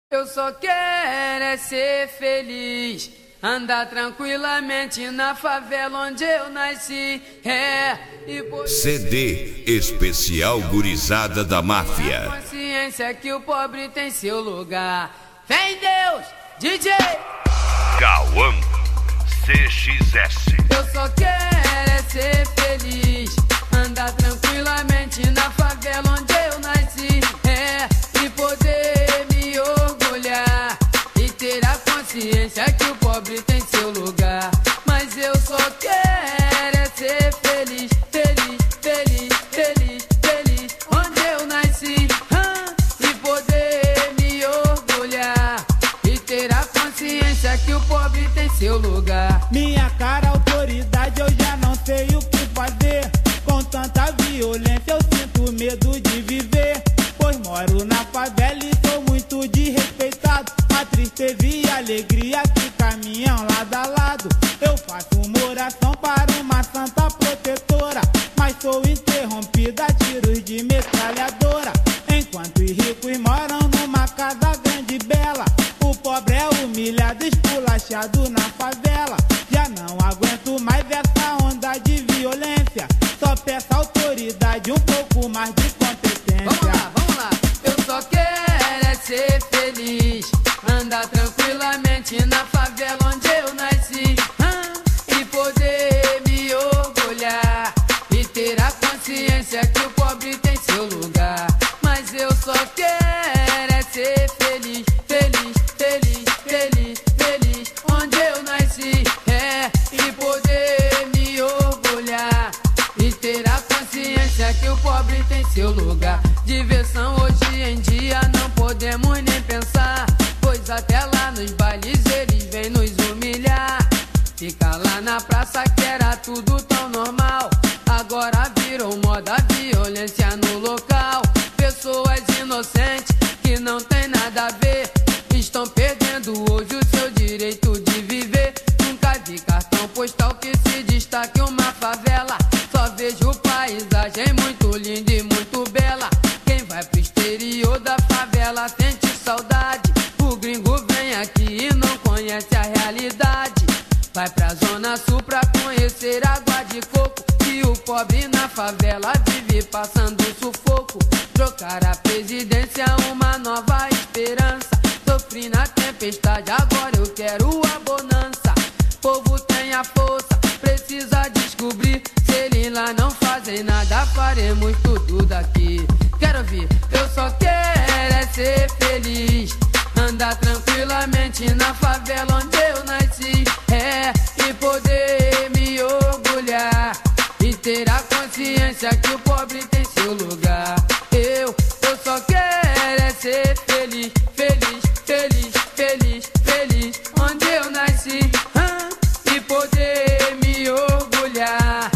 Eu só quero é ser feliz, andar tranquilamente na favela onde eu nasci. CD especial Gurizada da Máfia. Consciência que o pobre tem seu lugar. Vem Deus, DJ Cauã CXS. Eu só quero é ser feliz, andar tranquilamente na favela onde eu nasci. E poder me orgulhar e ter a consciência que o pobre tem seu lugar. Mas eu só quero é ser feliz, feliz, feliz, feliz, feliz onde eu nasci. E poder me orgulhar e ter a consciência que o pobre tem seu lugar. Minha cara, autoridade, eu já não sei o que fazer. Com tanta violência eu sinto medo de viver, pois moro na favela e sou muito desrespeitado. A tristeza e a alegria que caminham lado a lado. Eu faço uma oração para uma santa protetora, mas sou interrompida a tiros de metralhadora. Enquanto os ricos moram numa casa grande e bela, o pobre é humilhado, esculachado na favela. Já não aguento mais essa onda de violência, só peço autoridade, um pouco mais de competência. Vamos lá, eu só quero é ser feliz, andar tranquilamente na favela onde eu nasci. E poder me orgulhar e ter a consciência que o pobre tem seu lugar. Mas eu só quero é ser feliz, feliz, feliz, feliz, feliz onde eu nasci. E poder me orgulhar e ter a consciência que o pobre tem seu lugar. Diversão hoje em dia não podemos nem pensar, pois até lá nos bailes eles vêm nos humilhar. Fica lá na praça que era tudo tão normal, agora virou moda a violência no local. Pessoas inocentes que não tem nada a ver estão perdendo hoje o seu direito de viver. Nunca vi cartão postal que se destaque uma favela, só vejo paisagem muito linda e muito bela. Quem vai pro exterior da favela sente saudade, o gringo vem aqui e não conhece a realidade. Vai pra zona sul pra conhecer água de coco, e o pobre na favela vive passando sufoco. Trocar a presidência, uma nova esperança. Sofri na tempestade, agora eu quero a bonança. Povo tem a força, precisa descobrir. Se eles lá não fazem nada, faremos tudo daqui. Quero ouvir, eu só quero é ser feliz, andar tranquilamente na favela onde eu nasci. E poder me orgulhar e ter a consciência que o pobre tem seu lugar. Eu só quero é ser feliz, feliz, feliz, feliz, feliz onde eu nasci. E poder me orgulhar.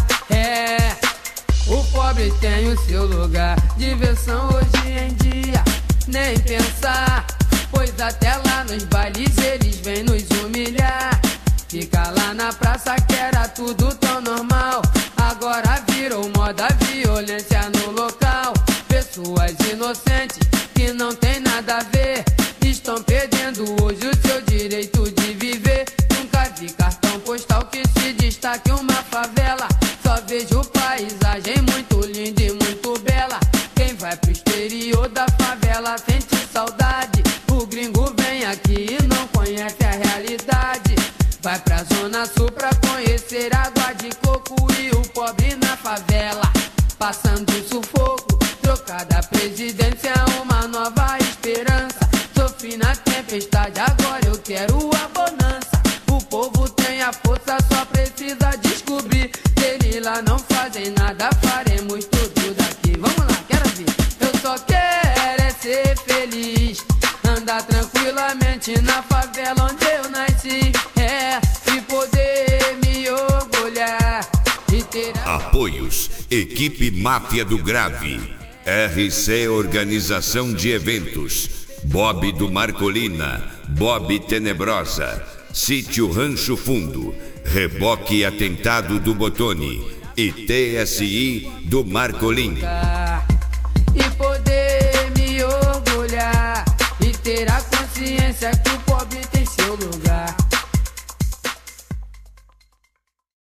O pobre tem o seu lugar. Diversão hoje em dia, nem pensar, pois até lá nos bailes eles vêm nos humilhar. Fica lá na praça que era tudo tão normal, agora virou moda a violência no local. Pessoas inocentes que não tem nada a ver estão perdendo hoje o seu direito de viver. Nunca vi cartão postal que se destaque uma favela, só vejo paisagem muito linda e muito bela. Quem vai pro exterior da favela sente saudade, o gringo vem aqui e não conhece a realidade. Vai pra zona sul pra conhecer água de coco, e o pobre na favela passando sufoco. Trocar da presidência, uma nova esperança. Sofri na tempestade, agora eu quero a bonança. O povo tem a força, só precisa descobrir. Se eles lá não fazem nada, faremos tudo daqui. Vamos lá, quero ver. Eu só quero é ser feliz, andar tranquilamente na favela onde eu nasci. E poder me orgulhar e ter a... Apoios: Equipe Máfia do Grave, RC Organização de Eventos, Bob do Marcolina, Bob Tenebrosa, Sítio Rancho Fundo, Reboque Atentado do Botone e TSI do Marcolina. E poder me orgulhar e ter ter a consciência que o pobre tem seu lugar.